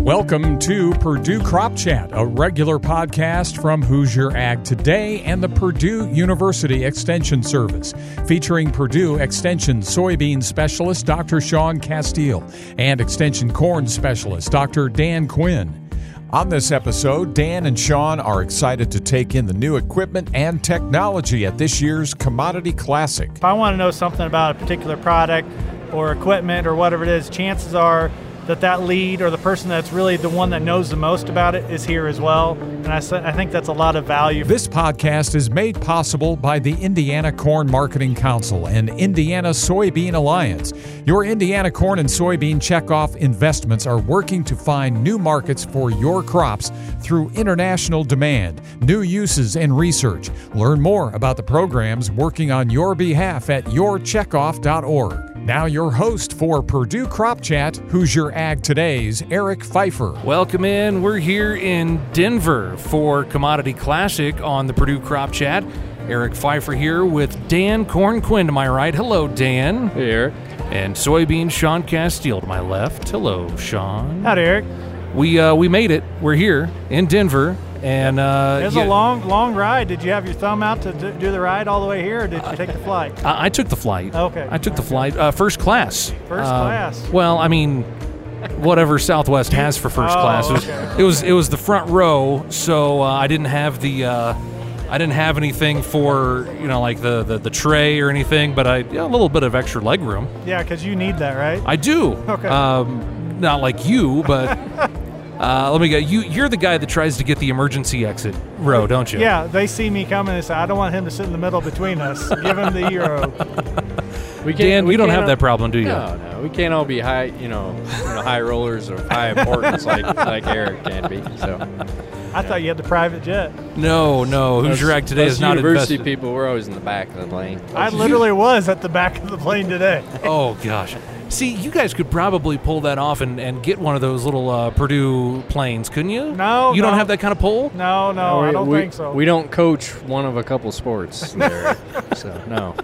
Welcome to Purdue Crop Chat, a regular podcast from Hoosier Ag Today and the Purdue University Extension Service, featuring Purdue Extension soybean specialist Dr. Sean Castile and Extension corn specialist Dr. Dan Quinn. On this episode, Dan and Sean are excited to take in the new equipment and technology at this year's Commodity Classic. If I want to know something about a particular product or equipment or whatever it is, chances are that lead or the person that's really the one that knows the most about it is here as well. And I think that's a lot of value. This podcast is made possible by the Indiana Corn Marketing Council and Indiana Soybean Alliance. Your Indiana corn and soybean checkoff investments are working to find new markets for your crops through international demand, new uses, and research. Learn more about the programs working on your behalf at yourcheckoff.org. Now your host for Purdue Crop Chat, Hoosier Ag Today's Eric Pfeiffer. Welcome in. We're here in Denver for Commodity Classic on the Purdue Crop Chat. Eric Pfeiffer here with Dan Corn Quinn to my right. Hello, Dan. Hey, Eric. And soybean Sean Castile to my left. Hello, Sean. Howdy, Eric. We made it. We're here in Denver. And it was a long ride. Did you have your thumb out to do the ride all the way here, or did you take the flight? I took the flight. Okay. I took the flight. First class. First class. Well, I mean, whatever Southwest has for first class. Okay. It was the front row, so I didn't have I didn't have anything for like the tray or anything, but a little bit of extra leg room. Yeah, because you need that, right? I do. Okay. Not like you, but. Let me go. You're the guy that tries to get the emergency exit row, don't you? Yeah, they see me coming and say, I don't want him to sit in the middle between us. Give him the Euro. Dan, you don't have that problem, do you? No. We can't all be high, high rollers or high importance like Eric can be. So. I thought you had the private jet. No. Hoosier Ag Today is not university invested. people. We're always in the back of the plane. I literally was at the back of the plane today. Oh, gosh. See, you guys could probably pull that off and get one of those little Purdue planes, couldn't you? No. You don't have that kind of pull? No, I don't think so. We don't coach one of a couple sports there, so no.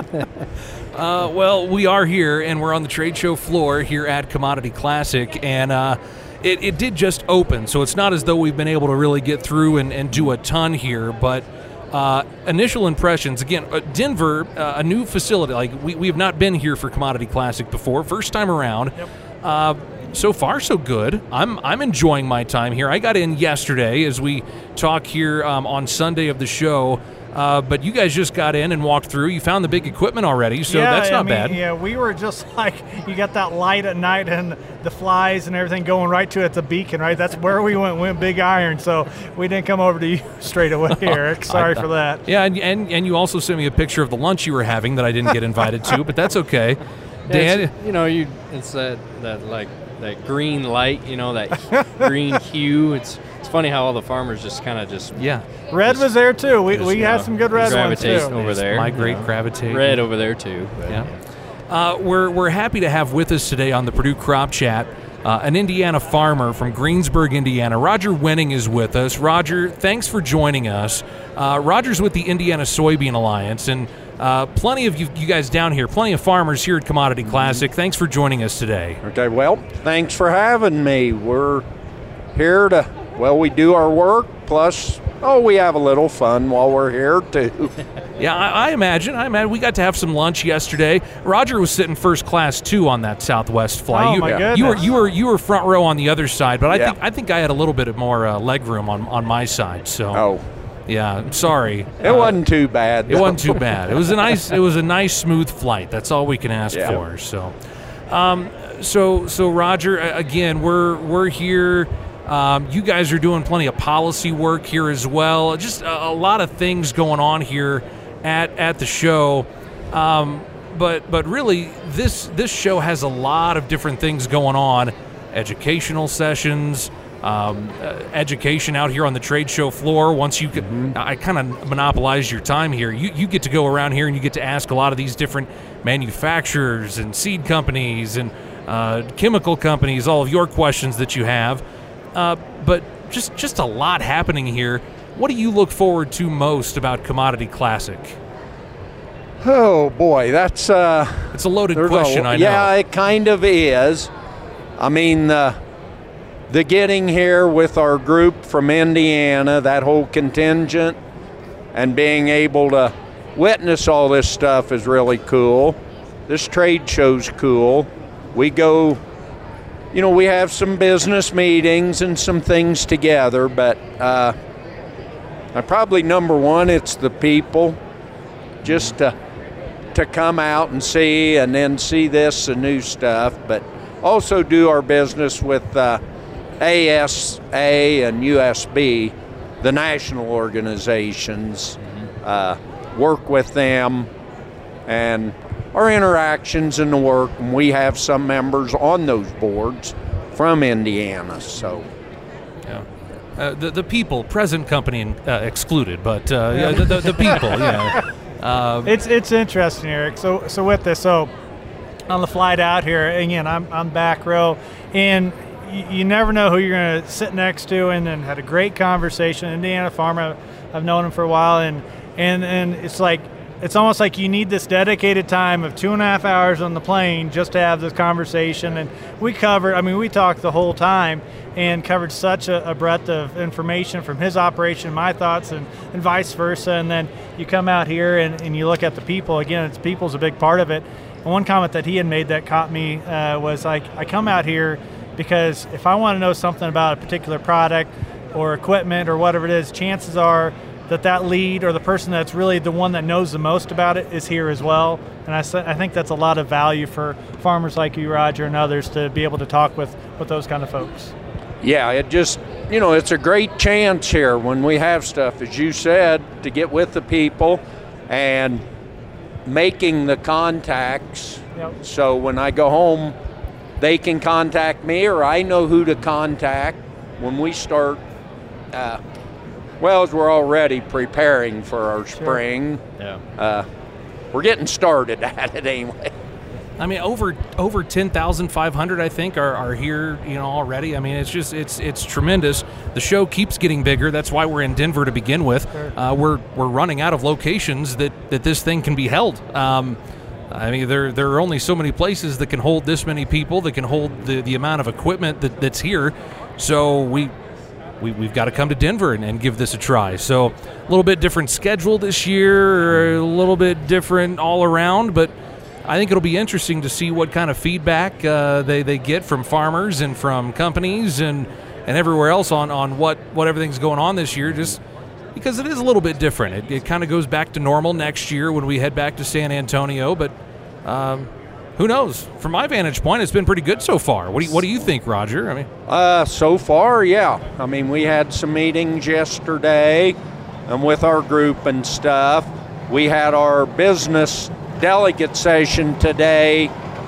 Well, we are here, and we're on the trade show floor here at Commodity Classic, and it did just open, so it's not as though we've been able to really get through and do a ton here, but initial impressions, again, Denver, a new facility. Like we have not been here for Commodity Classic before, first time around. Yep. So far, so good. I'm enjoying my time here. I got in yesterday as we talk here on Sunday of the show. But you guys just got in and walked through. You found the big equipment already, so that's not bad. Yeah, we were just like, you got that light at night and the flies and everything going right to at the beacon, right? That's where we went big iron, so we didn't come over to you straight away, Eric. Sorry for that. Yeah, and you also sent me a picture of the lunch you were having that I didn't get invited to, but that's okay. Dan? It's that green light, that green hue. It's funny how all the farmers just yeah. Red was there too. We had some good red ones too. Over there. Migrate, gravitate. Red over there too. Yeah. We're happy to have with us today on the Purdue Crop Chat an Indiana farmer from Greensburg, Indiana. Roger Wenning is with us. Roger, thanks for joining us. Roger's with the Indiana Soybean Alliance, and plenty of you guys down here, plenty of farmers here at Commodity Classic. Thanks for joining us today. Okay, well, thanks for having me. We're here to, we do our work, plus, we have a little fun while we're here, too. Yeah, I imagine. We got to have some lunch yesterday. Roger was sitting first class, too, on that Southwest flight. Oh, my goodness. You were front row on the other side, but I think I had a little bit more leg room on my side, so. Oh. Yeah, I'm sorry. It wasn't too bad, though. It wasn't too bad. It was a nice, smooth flight. That's all we can ask for, so. So Roger, again, we're here. You guys are doing plenty of policy work here as well. Just a lot of things going on here at the show. But really, this show has a lot of different things going on. Educational sessions, education out here on the trade show floor. Once you get, I kind of monopolize your time here. You get to go around here and you get to ask a lot of these different manufacturers and seed companies and chemical companies, all of your questions that you have. But just a lot happening here. What do you look forward to most about Commodity Classic? Oh, boy, that's... it's a loaded question, I know. Yeah, it kind of is. I mean, the getting here with our group from Indiana, that whole contingent, and being able to witness all this stuff is really cool. This trade show's cool. We go, we have some business meetings and some things together, but probably number one, it's the people. Just to come out and see, and then see this and new stuff, but also do our business with ASA and USB, the national organizations, work with them, and our interactions in the work, and we have some members on those boards from Indiana, so. Yeah. The people, present company excluded, but the people, yeah. It's interesting, Eric. So with this, on the flight out here, again, I'm back row, and you never know who you're going to sit next to, and then had a great conversation. Indiana Farmer, I've known him for a while, and it's almost like you need this dedicated time of 2.5 hours on the plane just to have this conversation. And we talked the whole time and covered such a breadth of information from his operation, my thoughts, and vice versa. And then you come out here and you look at the people. Again, people's a big part of it. And one comment that he had made that caught me was like, I come out here because if I want to know something about a particular product or equipment or whatever it is, chances are that lead or the person that's really the one that knows the most about it is here as well. And I think that's a lot of value for farmers like you, Roger, and others to be able to talk with those kind of folks. Yeah, it just, it's a great chance here when we have stuff, as you said, to get with the people and making the contacts. Yep. So when I go home, they can contact me, or I know who to contact when we start, as we're already preparing for our spring. Yeah. We're getting started at it anyway. I mean, over 10,500, I think, are here, already. I mean, it's tremendous. The show keeps getting bigger. That's why we're in Denver to begin with. Sure. We're running out of locations that this thing can be held. I mean, there are only so many places that can hold this many people, that can hold the amount of equipment that's here. So we've got to come to Denver and give this a try. So a little bit different schedule this year, a little bit different all around, but I think it'll be interesting to see what kind of feedback they get from farmers and from companies and everywhere else on what everything's going on this year, just because it is a little bit different. It kind of goes back to normal next year when we head back to San Antonio, but who knows? From my vantage point, it's been pretty good so far. What do you think, Roger? I mean, so far, yeah. I mean, we had some meetings yesterday, and with our group and stuff. We had our business delegate session today.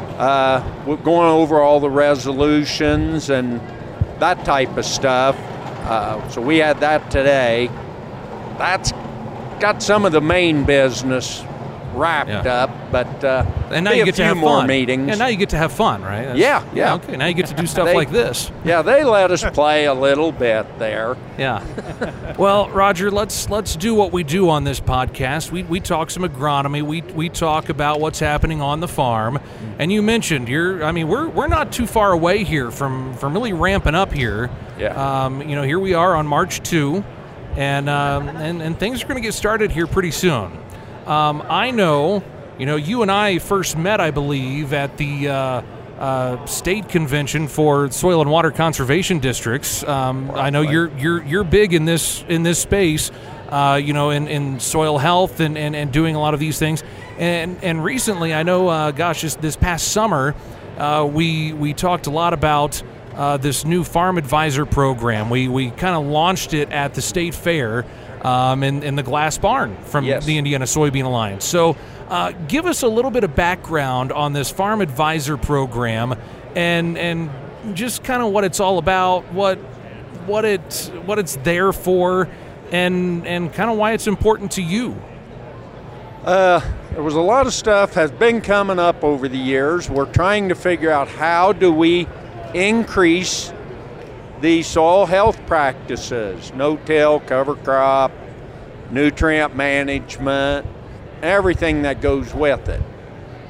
We're going over all the resolutions and that type of stuff. So we had that today. That's got some of the main business wrapped up, but and now you get to have more fun. meetings. And now you get to have fun, right? Yeah. Okay, now you get to do stuff like this. Yeah, they let us play a little bit there. Yeah. Well, Roger, let's do what we do on this podcast. We talk some agronomy. We talk about what's happening on the farm. And you mentioned we're not too far away here from really ramping up here. Yeah. Here we are on March 2, and things are going to get started here pretty soon. I know, you and I first met, I believe, at the state convention for soil and water conservation districts. I know you're big in this space, in soil health and doing a lot of these things. And recently, I know, this past summer, we talked a lot about this new Farm Advisor program. We kind of launched it at the state fair. In the glass barn from the Indiana Soybean Alliance. So give us a little bit of background on this Farm Advisor program and just kind of what it's all about, what it's there for, and kind of why it's important to you. There was a lot of stuff has been coming up over the years. We're trying to figure out how do we increase the soil health practices, no-till, cover crop, nutrient management, everything that goes with it.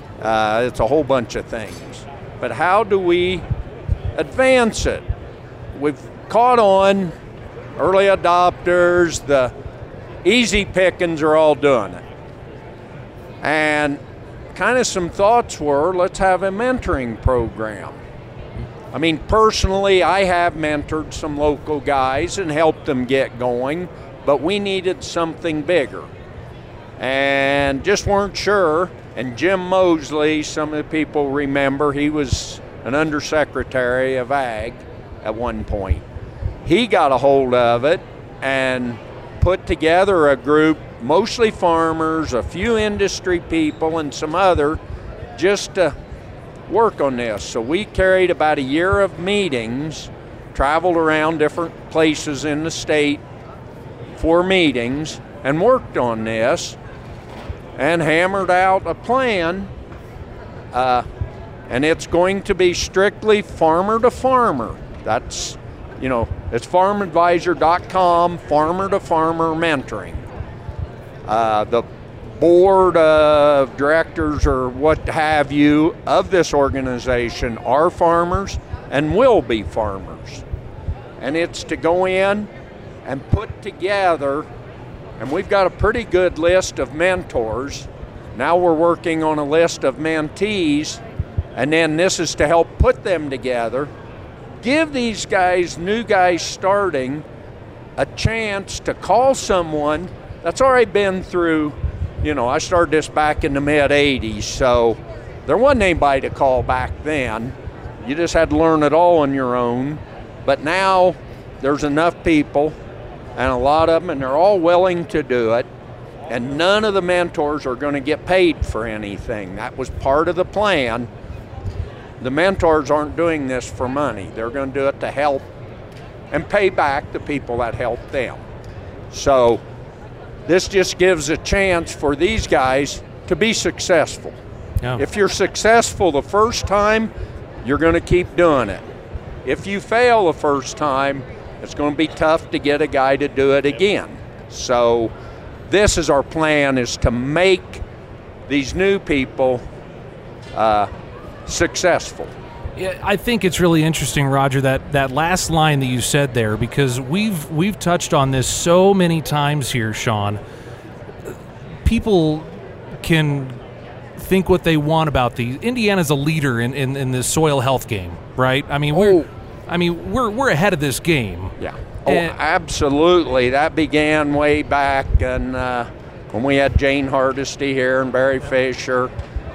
It's a whole bunch of things. But how do we advance it? we've caught on. Early adopters, the easy pickings are all doing it. And kind of some thoughts were, let's have a mentoring program. I mean, personally, I have mentored some local guys and helped them get going, but we needed something bigger. And just weren't sure. And Jim Mosley, some of the people remember, he was an undersecretary of Ag at one point. He got a hold of it and put together a group, mostly farmers, a few industry people, and some other, just to work on this. So we carried about a year of meetings, traveled around different places in the state for meetings, and worked on this and hammered out a plan. And it's going to be strictly farmer to farmer. That's, it's farmadvisor.com, farmer to farmer mentoring. The board of directors or what have you of this organization are farmers and will be farmers. And it's to go in and put together, and we've got a pretty good list of mentors. Now we're working on a list of mentees, and then this is to help put them together. Give these guys, new guys starting, a chance to call someone that's already been through, I started this back in the mid-'80s, so there wasn't anybody to call back then. You just had to learn it all on your own. But now there's enough people, and a lot of them, and they're all willing to do it, and none of the mentors are going to get paid for anything. That was part of the plan. The mentors aren't doing this for money. They're going to do it to help and pay back the people that helped them. So this just gives a chance for these guys to be successful. Yeah. If you're successful the first time, you're going to keep doing it. If you fail the first time, it's going to be tough to get a guy to do it again. So this is our plan, is to make these new people successful. Yeah, I think it's really interesting, Roger, that last line that you said there, because we've touched on this so many times here, Sean. People can think what they want about these. Indiana's a leader in the soil health game, right? I mean, we're ahead of this game. Yeah. Absolutely. That began way back when we had Jane Hardesty here and Barry Fisher.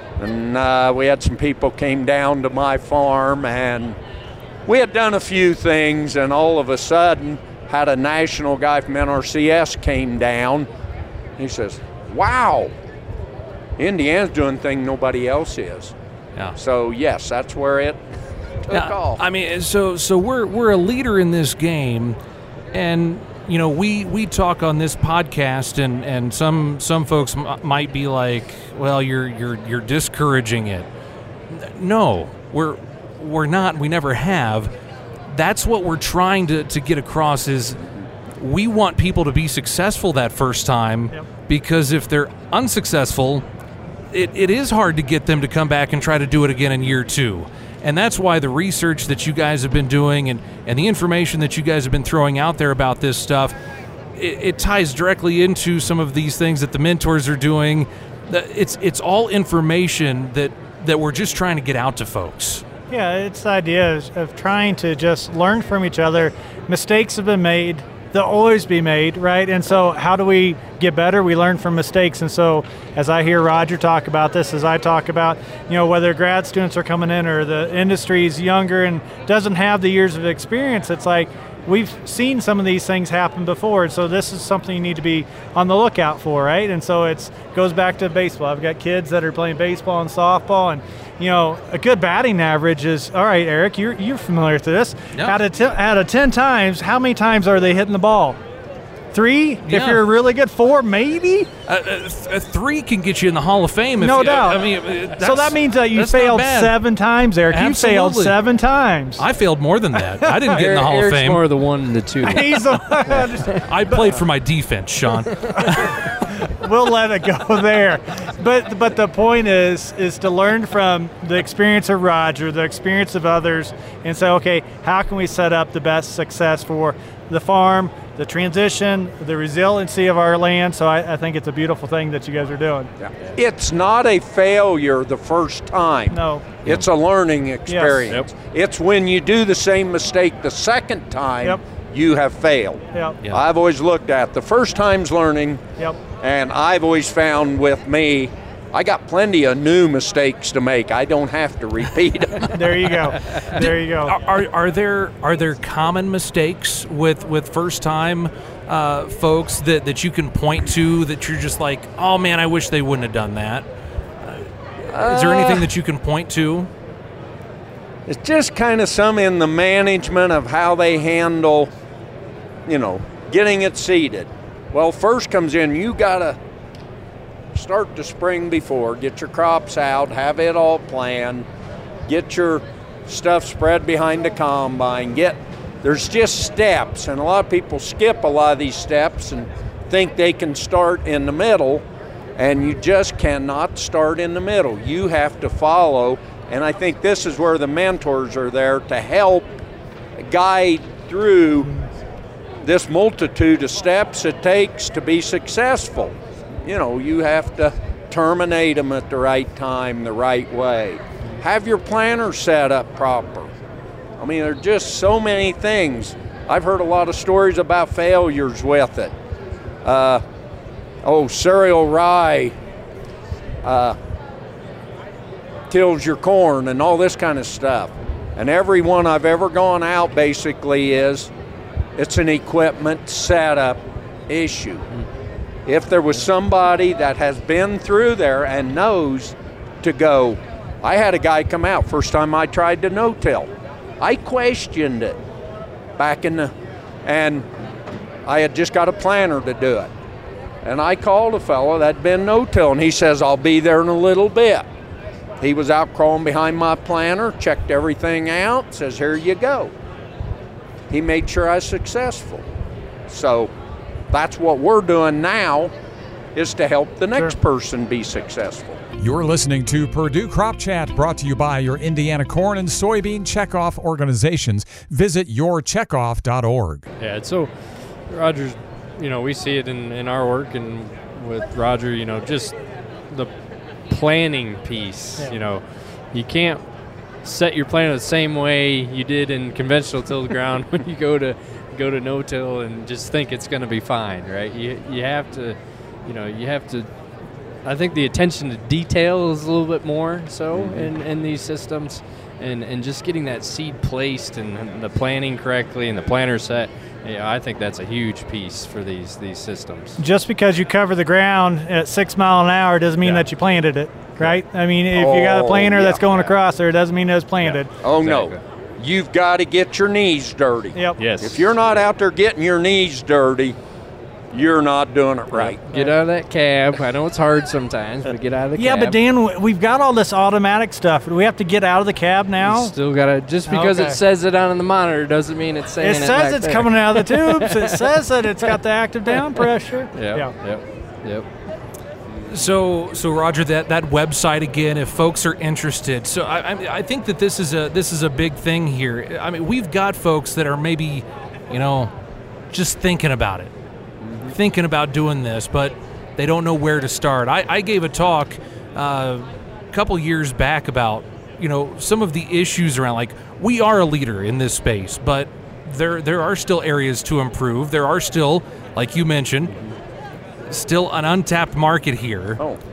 And we had some people came down to my farm, and we had done a few things, and all of a sudden had a national guy from NRCS came down. He says, wow, Indiana's doing things nobody else is. Yeah. So yes, that's where it took off. I mean, so we're a leader in this game, and we talk on this podcast, and some folks might be like, well, you're discouraging it. No, we're not. We never have. That's what we're trying to get across, is we want people to be successful that first time. Yep. Because if they're unsuccessful, it is hard to get them to come back and try to do it again in year two. And that's why the research that you guys have been doing and the information that you guys have been throwing out there about this stuff, it ties directly into some of these things that the mentors are doing. It's all information that we're just trying to get out to folks. Yeah, it's the idea of trying to just learn from each other. Mistakes have been made. They'll always be made, right? And so how do we get better? We learn from mistakes. And so as I hear Roger talk about this, as I talk about, whether grad students are coming in or the industry is younger and doesn't have the years of experience, it's like we've seen some of these things happen before. And so this is something you need to be on the lookout for, right? And so it goes back to baseball. I've got kids that are playing baseball and softball, and a good batting average is, all right, Eric, you're familiar with this. No. Out of 10 times, how many times are they hitting the ball? 3? Yeah. If you're really good, 4 maybe? A 3 can get you in the Hall of Fame. No doubt. So that means that you failed 7 times, Eric. Absolutely. You failed 7 times. I failed more than that. I didn't get in the Hall Eric's of Fame. more the 1 and the 2. He's I played for my defense, Sean. we'll let it go there. But the point is to learn from the experience of Roger, the experience of others, and say, okay, how can we set up the best success for the farm, the transition, the resiliency of our land? So I think it's a beautiful thing that you guys are doing. Yeah. It's not a failure the first time. No. It's a learning experience. Yes. It's when you do the same mistake the second time, you have failed. Yep. I've always looked at the first time's learning, and I've always found with me, I got plenty of new mistakes to make. I don't have to repeat them. There you go. There you go. Are there common mistakes with first time folks that you can point to that you're just like, oh man, I wish they wouldn't have done that? Is there anything that you can point to? It's just kind of some in the management of how they handle, getting it seeded. Well, first comes in, you got to start the spring before, get your crops out, have it all planned, get your stuff spread behind the combine, there's just steps, and a lot of people skip a lot of these steps and think they can start in the middle, and you just cannot start in the middle. You have to follow, and I think this is where the mentors are there to help guide through this multitude of steps it takes to be successful. You have to terminate them at the right time, the right way. Have your planner set up proper. I mean, there are just so many things. I've heard a lot of stories about failures with it. Cereal rye kills your corn and all this kind of stuff. And every one I've ever gone out basically it's an equipment setup issue. If there was somebody that has been through there and knows to go, I had a guy come out first time I tried to no-till. I questioned it and I had just got a planner to do it. And I called a fellow that'd been no-till, and he says, I'll be there in a little bit. He was out crawling behind my planner, checked everything out, says, here you go. He made sure I was successful. So that's what we're doing now, is to help the next person be successful. You're listening to Purdue Crop Chat, brought to you by your Indiana Corn and Soybean Checkoff organizations. Visit yourcheckoff.org. Yeah, so Roger's, we see it in our work and with Roger, just the planning piece. You can't set your plan the same way you did in conventional till the ground when you go to no-till and just think it's going to be fine, right? You have to, I think the attention to detail is a little bit more so in these systems, and just getting that seed placed and the planning correctly and the planner set. I think that's a huge piece for these systems. Just because you cover the ground at 6 miles an hour doesn't mean that you planted it, right? I mean, if you got a planter that's going across there, it doesn't mean it was planted. Yeah. Oh, exactly. No. You've got to get your knees dirty. Yep. Yes. If you're not out there getting your knees dirty, you're not doing it right. Get out of that cab. I know it's hard sometimes, but get out of the cab. Yeah, but Dan, we've got all this automatic stuff. Do we have to get out of the cab now? You still got to, just because it says it on the monitor doesn't mean it's saying it. It says it's coming out of the tubes. It says that it's got the active down pressure. Yep. So Roger, that website again, if folks are interested. So I think that this is a big thing here. I mean, we've got folks that are maybe, just thinking about it, thinking about doing this, but they don't know where to start. I gave a talk a couple years back about some of the issues around, like, we are a leader in this space, but there are still areas to improve. There are still, like you mentioned, still an untapped market here.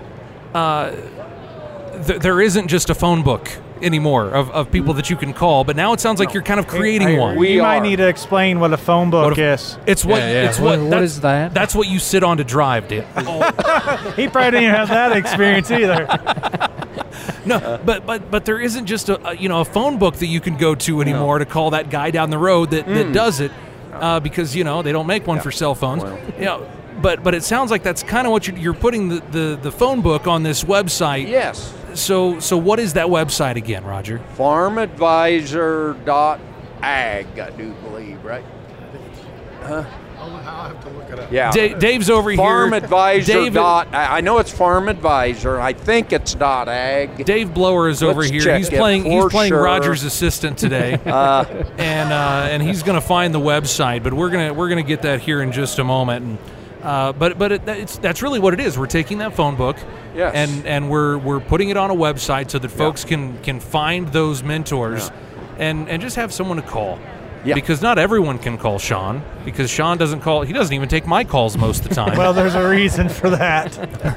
There isn't just a phone book anymore of people that you can call, but now it sounds like you're kind of creating one. We might need to explain what a phone book is. It's what. It's what is that? That's what you sit on to drive, Dan. He probably didn't have that experience either. No, but there isn't just a phone book that you can go to anymore to call that guy down the road that does it, because they don't make one for cell phones. But it sounds like that's kind of what you're putting the phone book on this website. Yes. So what is that website again, Roger? FarmAdvisor.ag, I do believe, right? I'll have to look it up. Yeah. Dave's over Farm here. Advisor Dave, I know it's Farm Advisor. I think it's .ag. Dave Blower is over Let's here. check He's it playing for sure. Roger's assistant today, and he's going to find the website. But we're gonna get that here in just a moment. And that's really what it is. We're taking that phone book, yes. and we're putting it on a website so that folks can find those mentors, and just have someone to call. Yeah. Because not everyone can call Sean, because Sean doesn't call. He doesn't even take my calls most of the time. Well, there's a reason for that.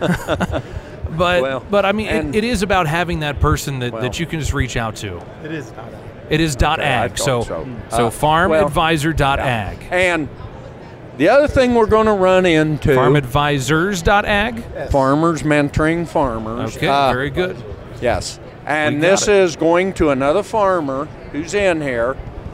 But I mean, it is about having that person that you can just reach out to. It is .ag. It is .ag. So farmadvisor.ag. And the other thing we're going to run into farmadvisors.ag. Farmers Mentoring Farmers. Okay, very good. Yes. And this is going to another farmer who's in here.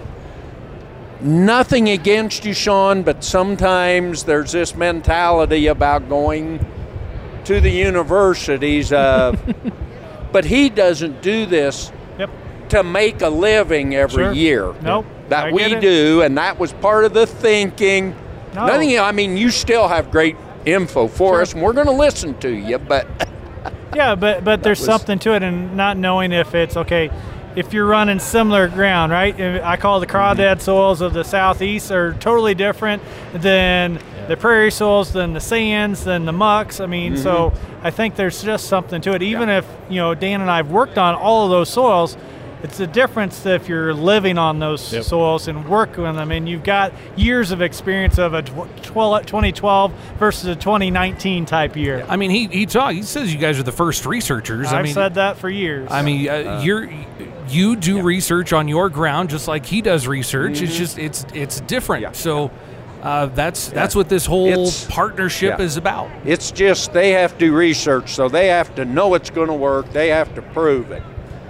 Nothing against you, Sean, but sometimes there's this mentality about going to the universities of, but he doesn't do this to make a living every year. Nope. That we do, and that was part of the thinking. No. Nothing. I mean, you still have great info for us, and we're going to listen to you, but... Yeah, but there's something to it, and not knowing if it's okay. If you're running similar ground, right? I call the crawdad soils of the southeast are totally different than the prairie soils, than the sands, than the mucks. I mean, so I think there's just something to it. Even if, Dan and I have worked on all of those soils, it's a difference if you're living on those soils and working on them, and you've got years of experience of a 2012 versus a 2019 type year. I mean, he says you guys are the first researchers. I've said that for years. I mean, you do research on your ground just like he does research. It's just it's different. Yeah. So that's what this whole partnership is about. It's just they have to do research, so they have to know it's going to work. They have to prove it.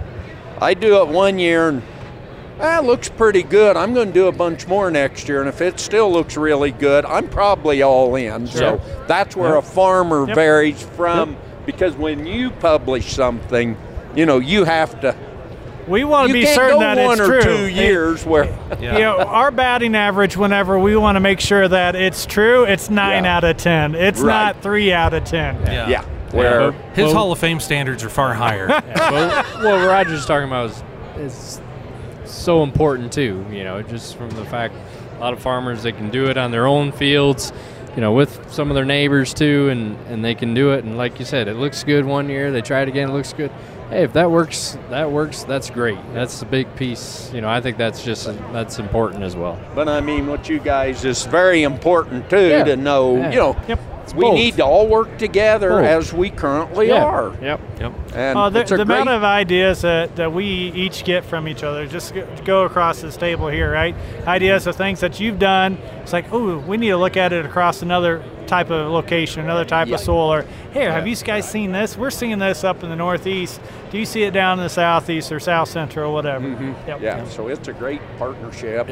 I do it one year and it looks pretty good. I'm going to do a bunch more next year, and if it still looks really good, I'm probably all in. Sure. So that's where a farmer varies from, because when you publish something, you have to. We want to be certain that it's true. 1 or 2 years where our batting average, whenever we want to make sure that it's true, it's 9 out of 10. It's not 3 out of 10. Yeah. Where his Hall of Fame standards are far higher. What Roger's talking about is so important too. Just from the fact a lot of farmers, they can do it on their own fields, with some of their neighbors too, and they can do it. And like you said, it looks good one year. They try it again, it looks good. Hey, if that works, that's great. That's a big piece. I think that's important as well. But I mean, what you guys is very important too to know. We need to all work together as we currently are. Yep. And the amount of ideas that we each get from each other, just go across this table here, right? Ideas of things that you've done. It's like, we need to look at it across another type of location, another type of soil. Or, hey, have you guys seen this? We're seeing this up in the Northeast. Do you see it down in the Southeast or South Central or whatever? So it's a great partnership.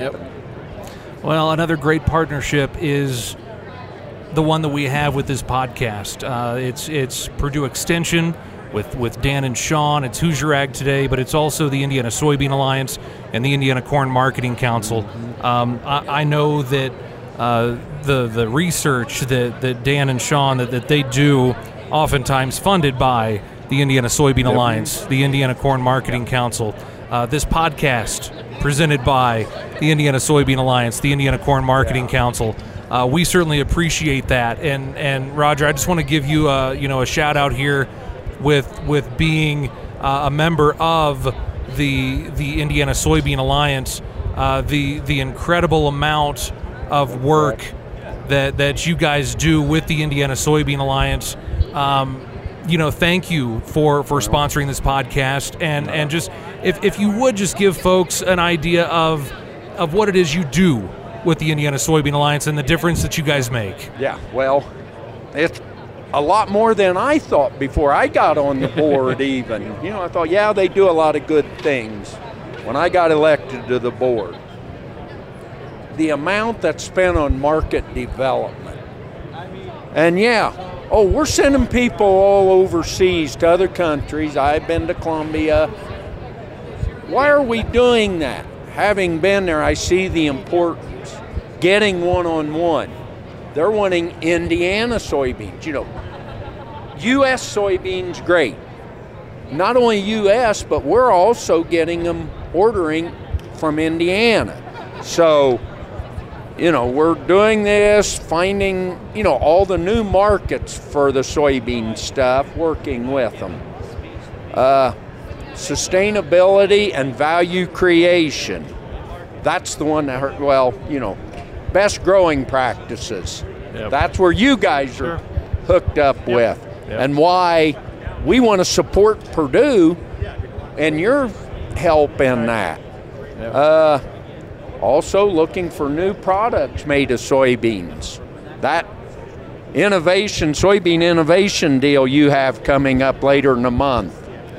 Well, another great partnership is the one that we have with this podcast. It's Purdue Extension with Dan and Sean. It's Hoosier Ag Today, but it's also the Indiana Soybean Alliance and the Indiana Corn Marketing Council. I know that the research that Dan and Sean that they do, oftentimes funded by the Indiana Soybean Alliance, the Indiana Corn Marketing Council. This podcast presented by the Indiana Soybean Alliance, the Indiana Corn Marketing Council. We certainly appreciate that, and Roger, I just want to give you a shout out here with being a member of the Indiana Soybean Alliance, the incredible amount of work that you guys do with the Indiana Soybean Alliance. Thank you for sponsoring this podcast, and just if you would just give folks an idea of what it is you do with the Indiana Soybean Alliance and the difference that you guys make. Yeah, well, it's a lot more than I thought before I got on the board even. I thought, they do a lot of good things. When I got elected to the board, the amount that's spent on market development. And we're sending people all overseas to other countries. I've been to Colombia. Why are we doing that? Having been there, I see the importance. getting one-on-one. They're wanting Indiana soybeans. U.S. soybeans, great. Not only U.S., but we're also getting them ordering from Indiana. So, we're doing this, finding, all the new markets for the soybean stuff, working with them. Sustainability and value creation. That's the one that hurt. Well, best growing practices. Yep. That's where you guys are hooked up with. Yep. And why we want to support Purdue and your help in that. Yep. Also looking for new products made of soybeans. That soybean innovation deal you have coming up later in the month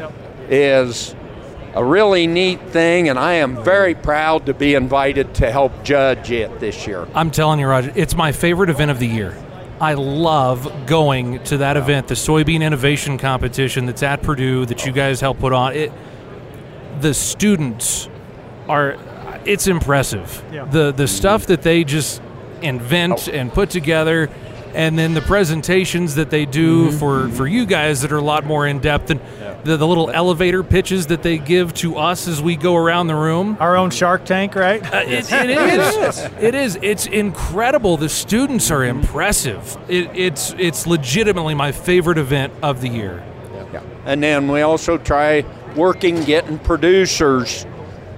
is a really neat thing, and I am very proud to be invited to help judge it this year. I'm telling you, Roger, it's my favorite event of the year. I love going to that event, the Soybean Innovation Competition that's at Purdue that you guys help put on. The students it's impressive. Yeah. The stuff that they just invent and put together, and then the presentations that they do for you guys that are a lot more in-depth, and the little elevator pitches that they give to us as we go around the room. Our own Shark Tank, right? It is. It is. It's incredible. The students are impressive. It's legitimately my favorite event of the year. Yeah. And then we also try getting producers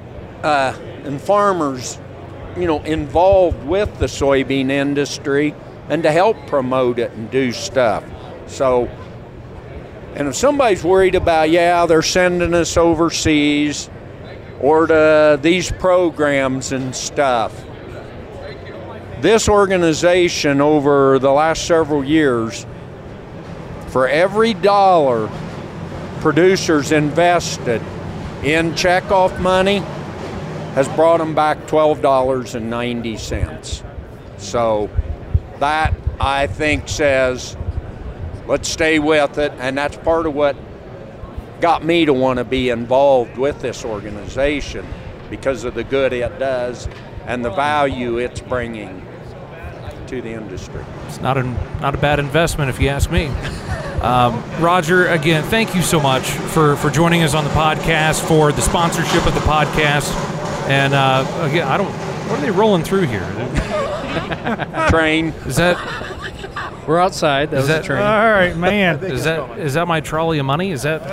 and farmers, involved with the soybean industry and to help promote it and do stuff. So, and if somebody's worried about, they're sending us overseas or to these programs and stuff, this organization over the last several years, for every dollar producers invested in checkoff money, has brought them back $12.90. So that, I think, says, let's stay with it. And that's part of what got me to want to be involved with this organization, because of the good it does and the value it's bringing to the industry. It's not a bad investment, if you ask me. Roger, again, thank you so much for joining us on the podcast, for the sponsorship of the podcast. And again, what are they rolling through here? Train. Is that? We're outside. That was a train. All right, man. Is that my trolley of money? Is that?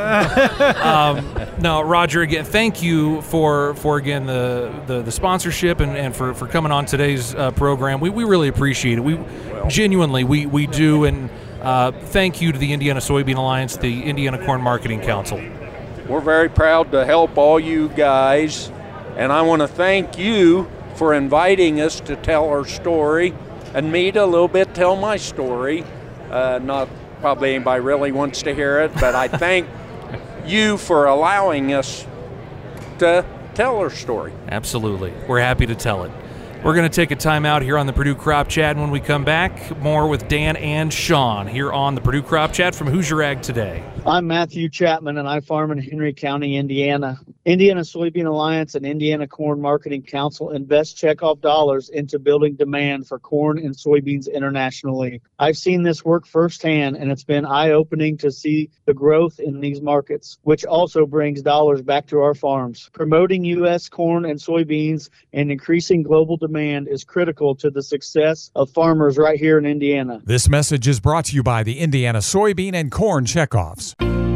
No, Roger. Again, thank you for again the sponsorship and for coming on today's program. We really appreciate it. We genuinely do, and thank you to the Indiana Soybean Alliance, the Indiana Corn Marketing Council. We're very proud to help all you guys, and I want to thank you for inviting us to tell our story, and me to a little bit tell my story. Not probably anybody really wants to hear it, but I thank you for allowing us to tell our story. Absolutely. We're happy to tell it. We're going to take a time out here on the Purdue Crop Chat, and when we come back, more with Dan and Sean here on the Purdue Crop Chat from Hoosier Ag Today. I'm Matthew Chapman, and I farm in Henry County, Indiana. Indiana Soybean Alliance and Indiana Corn Marketing Council invest checkoff dollars into building demand for corn and soybeans internationally. I've seen this work firsthand, and it's been eye-opening to see the growth in these markets, which also brings dollars back to our farms. Promoting U.S. corn and soybeans and increasing global demand is critical to the success of farmers right here in Indiana. This message is brought to you by the Indiana Soybean and Corn Checkoffs.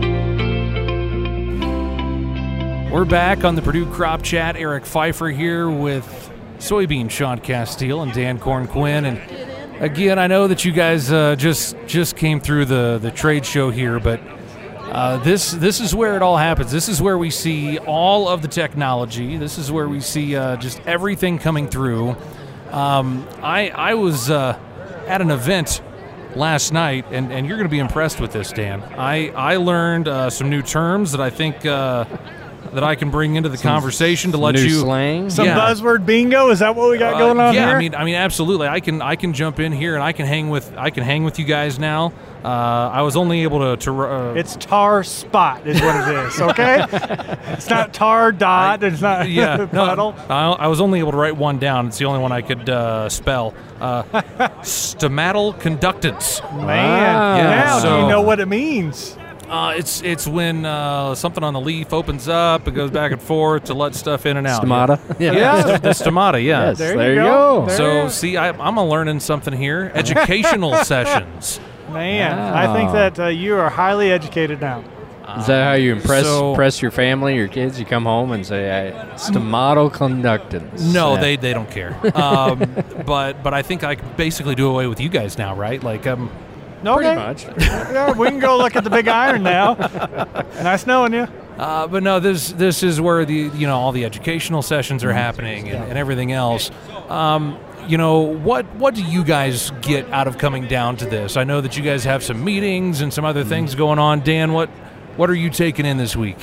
We're back on the Purdue Crop Chat. Eric Pfeiffer here with soybean Sean Castile and Dan Corn-Quinn. And again, I know that you guys just came through the trade show here, but this is where it all happens. This is where we see all of the technology. This is where we see just everything coming through. I was at an event last night, and you're going to be impressed with this, Dan. I learned some new terms that I think that I can bring into the conversation to let new you slang. Some buzzword bingo. Is that what we got going on yeah, here? I mean, absolutely. I can jump in here and I can hang with you guys now. I was only able to it's tar spot is what it is. Okay, it's not tar dot. It's not puddle. No, I was only able to write one down. It's the only one I could spell. Stomatal conductance. Man, now do you know what it means? It's when something on the leaf opens up, it goes back and forth to let stuff in and out. Stomata. Yeah, the stomata. Yeah. Yes, there you go. So see, I'm learning something here. Educational sessions. Man, Wow. I think that you are highly educated now. Is that how you impress your family, your kids? You come home and say, stomatal conductance. No, Yeah. they don't care. But I think I can basically do away with you guys now, right? Like Okay. Pretty much. Yeah, we can go look at the big iron now. Nice knowing you. But no, this is where all the educational sessions are happening and everything else. What do you guys get out of coming down to this? I know that you guys have some meetings and some other things going on. Dan, what are you taking in this week?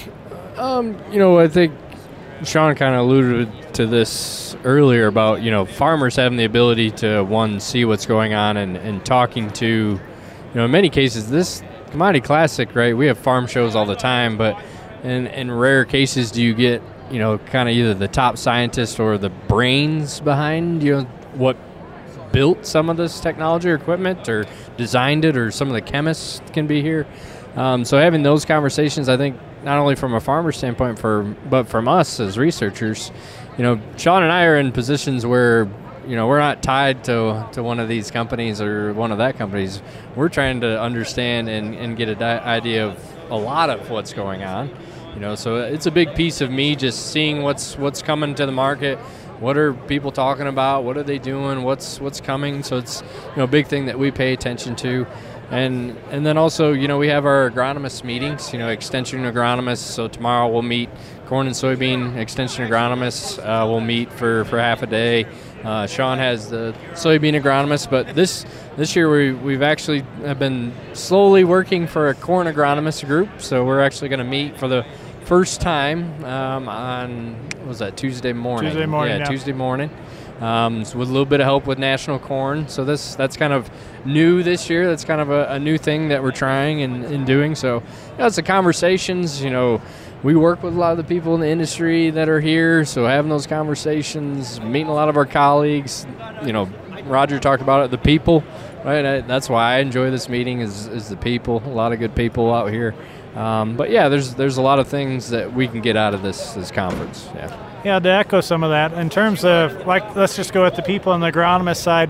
I think Sean kind of alluded to this earlier about, farmers having the ability to, one, see what's going on and talking to, in many cases, this Commodity Classic, right, we have farm shows all the time, but in rare cases do you get, kind of either the top scientists or the brains behind, what built some of this technology or equipment or designed it, or some of the chemists can be here. So having those conversations, I think, not only from a farmer standpoint, but from us as researchers, Sean and I are in positions where, we're not tied to one of these companies or one of that companies. We're trying to understand and get an idea of a lot of what's going on. So it's a big piece of me just seeing what's coming to the market. What are people talking about? What are they doing? What's coming? So it's a big thing that we pay attention to. And then also, we have our agronomist meetings, extension agronomists. So tomorrow we'll meet corn and soybean extension agronomists. We'll meet for half a day. Sean has the soybean agronomist, but this year we've actually have been slowly working for a corn agronomist group. So we're actually going to meet for the first time on, what was that, Tuesday morning? Tuesday morning. So with a little bit of help with National Corn. So that's kind of new this year. That's kind of a new thing that we're trying and doing. So it's the conversations. We work with a lot of the people in the industry that are here. So having those conversations, meeting a lot of our colleagues. Roger talked about it, the people. Right. That's why I enjoy this meeting is the people. A lot of good people out here. But yeah, there's a lot of things that we can get out of this conference. Yeah, to echo some of that, in terms of, let's just go with the people on the agronomist side,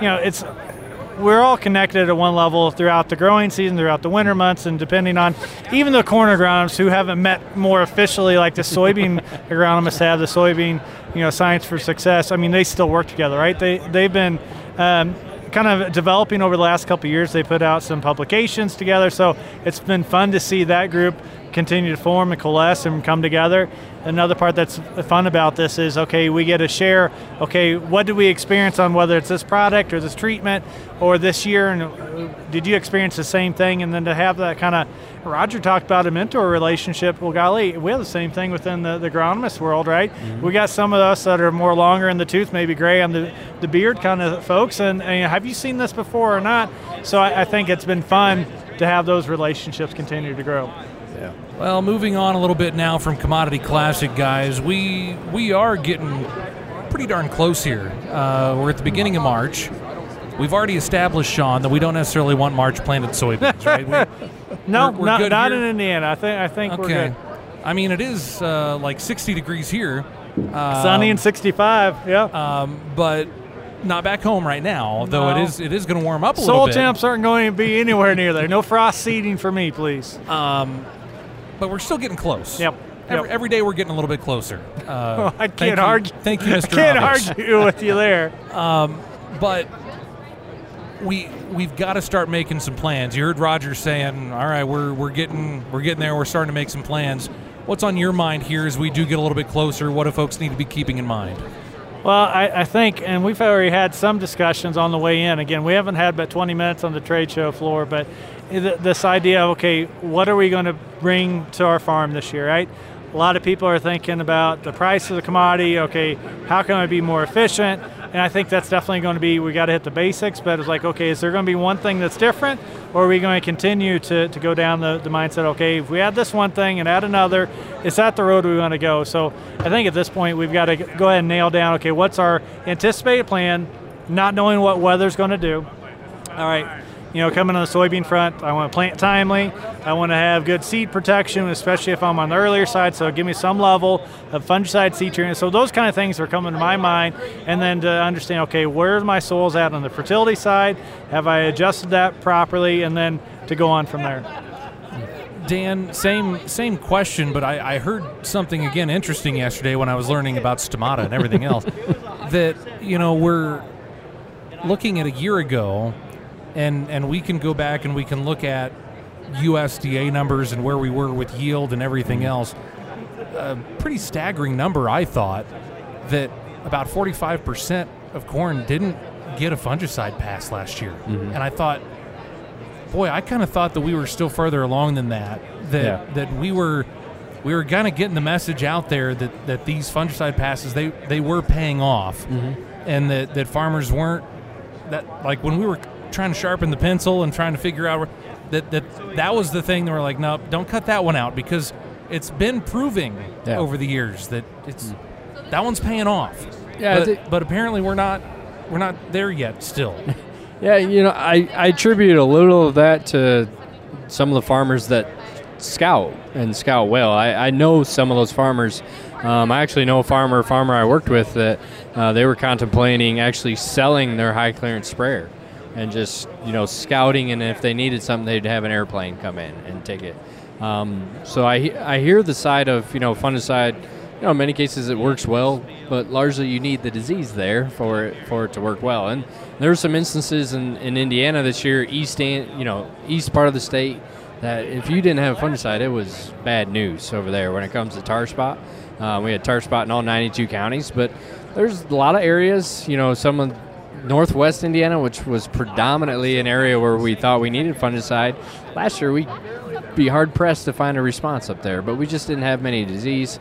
we're all connected at one level throughout the growing season, throughout the winter months, and depending on even the corn agronomists who haven't met more officially like the soybean agronomists have, the soybean, Science for Success, they still work together, right? They've been kind of developing over the last couple of years. They put out some publications together, so it's been fun to see that group continue to form and coalesce and come together. Another part that's fun about this is, we get to share, what did we experience on whether it's this product or this treatment or this year, and did you experience the same thing? And then to have that kind of, Roger talked about a mentor relationship. Well, golly, we have the same thing within the agronomist world, right? Mm-hmm. We got some of us that are more longer in the tooth, maybe gray on the beard kind of folks, and have you seen this before or not? So I think it's been fun to have those relationships continue to grow. Yeah. Well, moving on a little bit now from Commodity Classic, guys, we are getting pretty darn close here. We're at the beginning of March. We've already established, Sean, that we don't necessarily want March planted soybeans, right? We're not in Indiana. I think we're good. It is like 60 degrees here. Sunny and 65, yeah. But not back home right now, though it is going to warm up a little Soil bit. temps aren't going to be anywhere near there. No frost seeding for me, please. But we're still getting close. Yep. Every day we're getting a little bit closer. I can't argue. Thank you, Mr. I can't Obvious. argue with you there. But we've got to start making some plans. You heard Roger saying, "All right, we're getting there. We're starting to make some plans." What's on your mind here as we do get a little bit closer? What do folks need to be keeping in mind? Well, I think, and we've already had some discussions on the way in. Again, we haven't had but 20 minutes on the trade show floor, but this idea of, what are we going to bring to our farm this year, right? A lot of people are thinking about the price of the commodity. Okay, how can I be more efficient? And I think that's definitely going to be, we got to hit the basics, but it's like, okay, is there going to be one thing that's different, or are we going to continue to go down the mindset, okay, if we add this one thing and add another, is that the road we want to go? So I think at this point we've got to go ahead and nail down, okay, what's our anticipated plan, not knowing what weather's going to do. All right, coming on the soybean front, I want to plant timely. I want to have good seed protection, especially if I'm on the earlier side, so give me some level of fungicide seed treatment. So those kind of things are coming to my mind. And then to understand, okay, where's my soils at on the fertility side? Have I adjusted that properly? And then to go on from there. Dan, same question, but I heard something, again, interesting yesterday when I was learning about stomata and everything else, that, we're looking at a year ago, and we can go back and we can look at USDA numbers and where we were with yield and everything else. A pretty staggering number, I thought, that about 45% of corn didn't get a fungicide pass last year. Mm-hmm. And I thought, boy, I kind of thought that we were still further along than that. That we were kind of getting the message out there that these fungicide passes, they were paying off. Mm-hmm. And that farmers weren't, that like when we were trying to sharpen the pencil and trying to figure out that was the thing that we're like, no, don't cut that one out, because it's been proving over the years that that one's paying off. Yeah, but apparently we're not there yet still. Yeah, I attribute a little of that to some of the farmers that scout well. I know some of those farmers. I actually know a farmer I worked with that they were contemplating actually selling their high clearance sprayer and just scouting, and if they needed something, they'd have an airplane come in and take it. So I hear the side of fungicide. In many cases it works well, but largely you need the disease there for it to work well. And there were some instances in Indiana this year, east part of the state, that if you didn't have a fungicide, it was bad news over there when it comes to tar spot. We had tar spot in all 92 counties, but there's a lot of areas, some of northwest Indiana, which was predominantly an area where we thought we needed fungicide. Last year, we'd be hard-pressed to find a response up there, but we just didn't have many disease.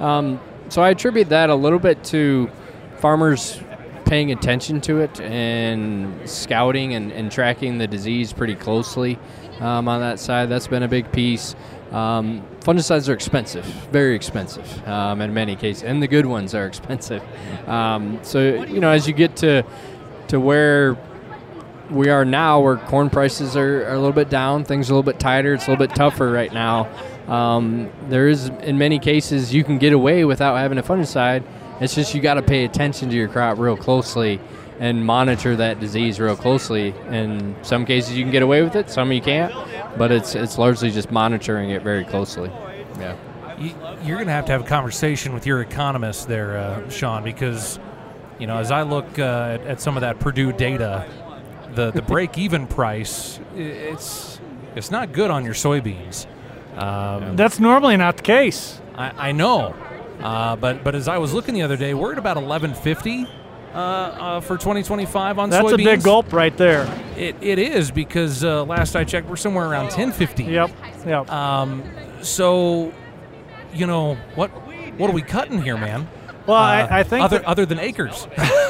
So I attribute that a little bit to farmers paying attention to it and scouting and tracking the disease pretty closely on that side. That's been a big piece. Fungicides are expensive, very expensive in many cases, and the good ones are expensive. So, as you get to where we are now, where corn prices are a little bit down, things are a little bit tighter, it's a little bit tougher right now. There is, in many cases, you can get away without having a fungicide. It's just you got to pay attention to your crop real closely and monitor that disease real closely. In some cases you can get away with it, some you can't, but it's largely just monitoring it very closely. Yeah. You're going to have a conversation with your economist there, Sean, because as I look at some of that Purdue data, the break-even price, it's not good on your soybeans. That's normally not the case. I know, but as I was looking the other day, we're at about $11.50 for 2025 on soybeans. That's a big gulp right there. It is, because last I checked, we're somewhere around $10.50. Yep. So, what are we cutting here, man? Well, I think other than acres.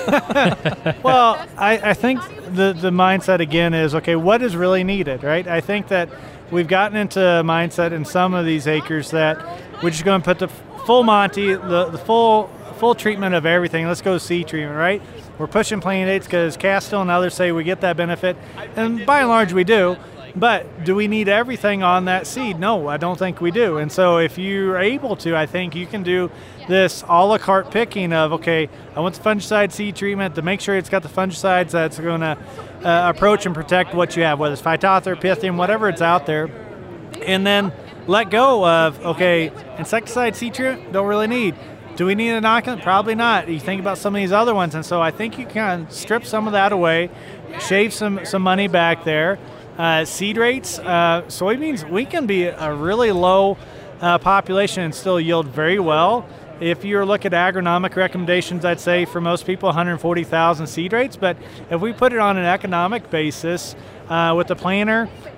Well, I think the mindset again is, okay, what is really needed, right? I think that we've gotten into a mindset in some of these acres that we're just going to put the full Monty, the full treatment of everything. Let's go seed treatment, right? We're pushing plain dates because Castile and others say we get that benefit, and by and large we do. But do we need everything on that seed? No, I don't think we do. And so if you're able to, I think you can do this a la carte picking of, okay, I want the fungicide seed treatment to make sure it's got the fungicides that's going to approach and protect what you have, whether it's Phytophthora, Pythium, whatever it's out there. And then let go of, okay, insecticide seed treatment, don't really need. Do we need an inoculant? Probably not. You think about some of these other ones. And so I think you can strip some of that away, shave some money back there. Seed rates, soybeans, we can be a really low population and still yield very well. If you look at agronomic recommendations, I'd say for most people 140,000 seed rates. But if we put it on an economic basis with the planter,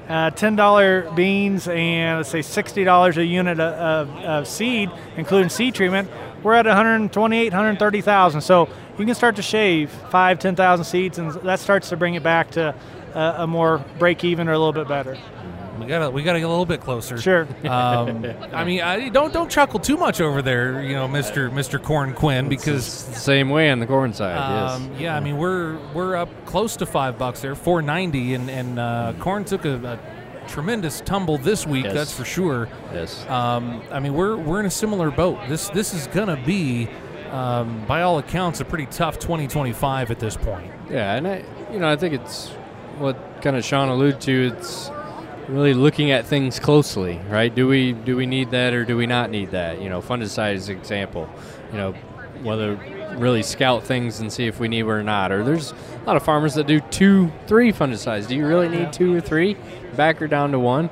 $10 beans and let's say $60 a unit of seed, including seed treatment, we're at 128, 130,000. So you can start to shave 5,000, 10,000 seeds, and that starts to bring it back to a more break even or a little bit better. We gotta get a little bit closer. Sure. I mean, don't chuckle too much over there, Mr. Corn Quinn, because it's the same way on the corn side. Yes. Yeah, I mean we're up close to $5 there, $4.90, and corn took a tremendous tumble this week. Yes. That's for sure. Yes. I mean we're in a similar boat. This is gonna be, by all accounts, a pretty tough 2025 at this point. Yeah, and I think it's what kind of Sean alluded to. It's really looking at things closely, right? Do we need that or do we not need that? Fungicide is an example. Whether really scout things and see if we need it or not. Or there's a lot of farmers that do 2, 3 fungicides. Do you really need 2 or 3? Back her down to 1.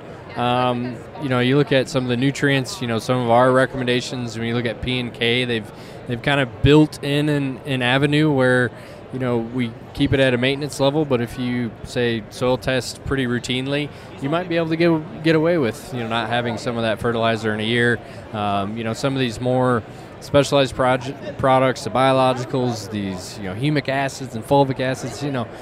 You look at some of the nutrients. Some of our recommendations. When you look at P and K, they've kind of built in an avenue where we keep it at a maintenance level, but if you, say, soil test pretty routinely, you might be able to get away with, not having some of that fertilizer in a year. Some of these more specialized products, the biologicals, these, humic acids and fulvic acids,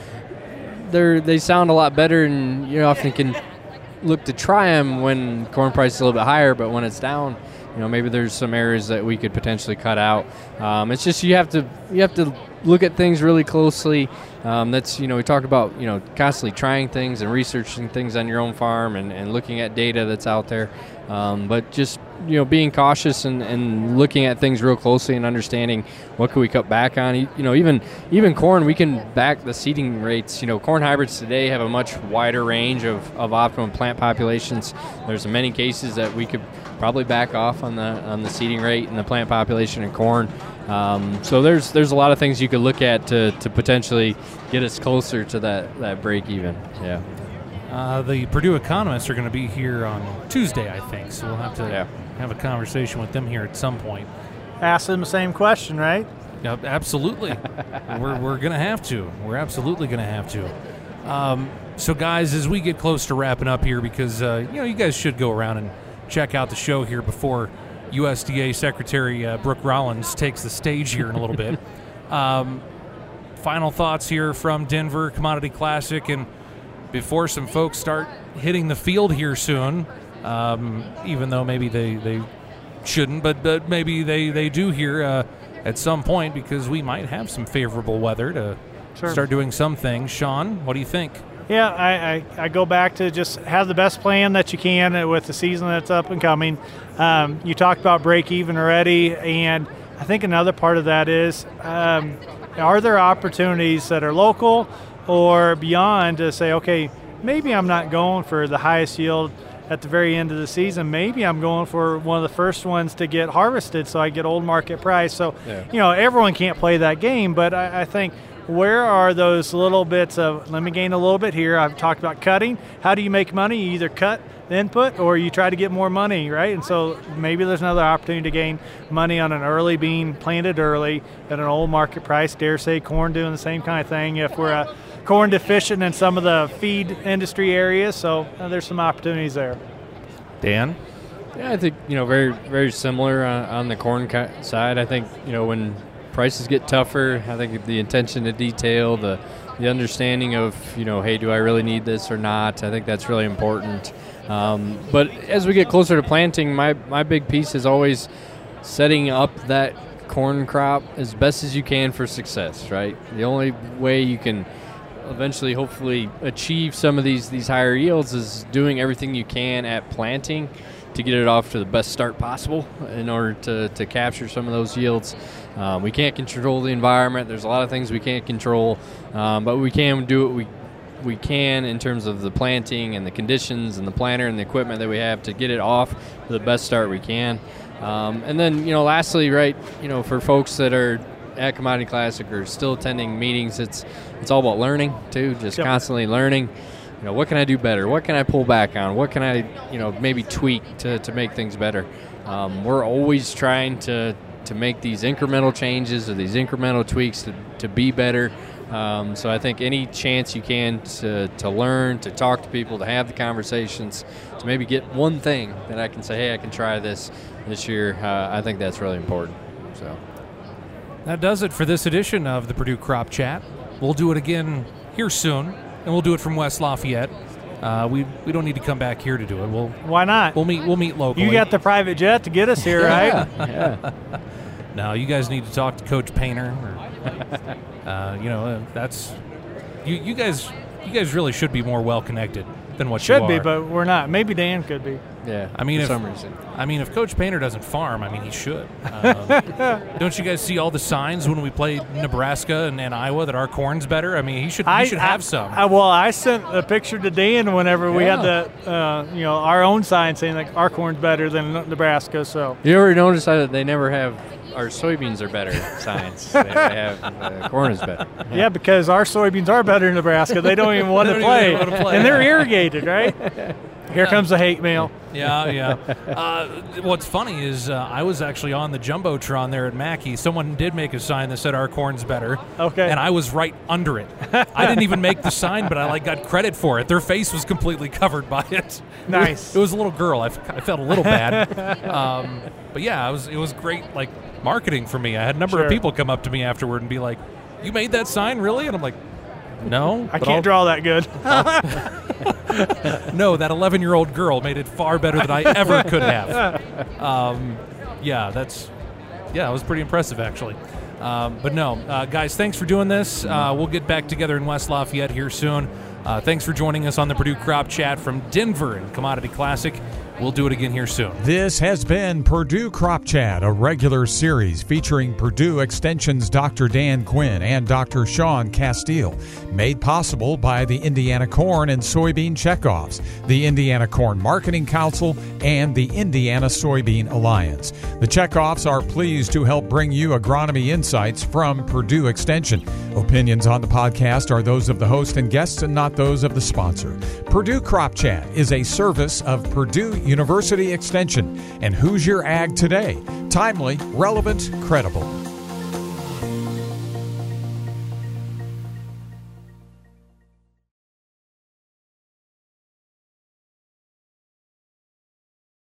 they sound a lot better, and you often can look to try them when corn price is a little bit higher, but when it's down, maybe there's some areas that we could potentially cut out. It's just you have to look at things really closely. That's we talk about constantly trying things and researching things on your own farm and looking at data that's out there. But just being cautious and looking at things real closely and understanding what can we cut back on. Even corn, we can back the seeding rates. Corn hybrids today have a much wider range of optimum plant populations. There's many cases that we could probably back off on the seeding rate and the plant population in corn. So there's a lot of things you could look at to potentially get us closer to that break even. Yeah. The Purdue economists are going to be here on Tuesday, I think, so we'll have to have a conversation with them here at some point. Ask them the same question, right? Yeah, absolutely. We're going to have to. We're absolutely going to have to. So, guys, as we get close to wrapping up here, because you guys should go around and check out the show here before USDA Secretary Brooke Rollins takes the stage here in a little bit. Final thoughts here from Denver Commodity Classic, and before some folks start hitting the field here soon, even though maybe they shouldn't, but maybe they do here at some point, because we might have some favorable weather to start doing some things. Sean, what do you think? Yeah, I go back to just have the best plan that you can with the season that's up and coming. You talked about break even already, and I think another part of that is, are there opportunities that are local or beyond to say, okay, maybe I'm not going for the highest yield at the very end of the season. Maybe I'm going for one of the first ones to get harvested so I get old market price. So, everyone can't play that game, but I think where are those little bits of, let me gain a little bit here. I've talked about cutting. How do you make money? You either cut the input or you try to get more money, right? And so maybe there's another opportunity to gain money on an early bean planted early at an old market price. Dare say corn doing the same kind of thing if we're corn deficient in some of the feed industry areas. So there's some opportunities there. Dan? Yeah, I think, very, very similar on the corn side. I think, when prices get tougher, I think the attention to detail, the understanding of, hey, do I really need this or not? I think that's really important. But as we get closer to planting, my big piece is always setting up that corn crop as best as you can for success, right? The only way you can eventually hopefully achieve some of these higher yields is doing everything you can at planting to get it off to the best start possible in order to capture some of those yields. We can't control the environment. There's a lot of things we can't control, but we can do what we can in terms of the planting and the conditions and the planter and the equipment that we have to get it off to the best start we can. And then, lastly, right, for folks that are at Commodity Classic or still attending meetings, it's all about learning too, just constantly learning. What can I do better? What can I pull back on? What can I, maybe tweak to make things better? We're always trying to make these incremental changes or these incremental tweaks to be better. So I think any chance you can to learn, to talk to people, to have the conversations, to maybe get one thing that I can say, hey, I can try this year, I think that's really important. So that does it for this edition of the Purdue Crop Chat. We'll do it again here soon, and we'll do it from West Lafayette. We don't need to come back here to do it. Why not? We'll meet locally. You got the private jet to get us here, right? Yeah. No, you guys need to talk to Coach Painter. That's you guys really should be more well connected than what you are. Should be, but we're not. Maybe Dan could be. Yeah. For some reason. If Coach Painter doesn't farm, he should. Don't you guys see all the signs when we played Nebraska and Iowa that our corn's better? He should have some. I sent a picture to Dan whenever we had the our own sign saying like our corn's better than Nebraska. So you ever notice that they never have our soybeans are better signs? They have corn is better. Yeah, because our soybeans are better in Nebraska. They don't even want to play, and they're irrigated, right? Here comes the hate mail. Yeah. What's funny is I was actually on the Jumbotron there at Mackey. Someone did make a sign that said our corn's better. Okay. And I was right under it. I didn't even make the sign, but I got credit for it. Their face was completely covered by it. Nice. It was a little girl. I felt a little bad. But yeah, it was great marketing for me. I had a number of people come up to me afterward and be like, "You made that sign, really?" And I'm like, "No, I can't draw that good." No, that 11-year-old girl made it far better than I ever could have. It was pretty impressive, actually. But no, guys, thanks for doing this. We'll get back together in West Lafayette here soon. Thanks for joining us on the Purdue Crop Chat from Denver and Commodity Classic. We'll do it again here soon. This has been Purdue Crop Chat, a regular series featuring Purdue Extension's Dr. Dan Quinn and Dr. Sean Castile, made possible by the Indiana Corn and Soybean Checkoffs, the Indiana Corn Marketing Council, and the Indiana Soybean Alliance. The Checkoffs are pleased to help bring you agronomy insights from Purdue Extension. Opinions on the podcast are those of the host and guests and not those of the sponsor. Purdue Crop Chat is a service of Purdue University Extension and Who's Your Ag Today? Timely, relevant, credible.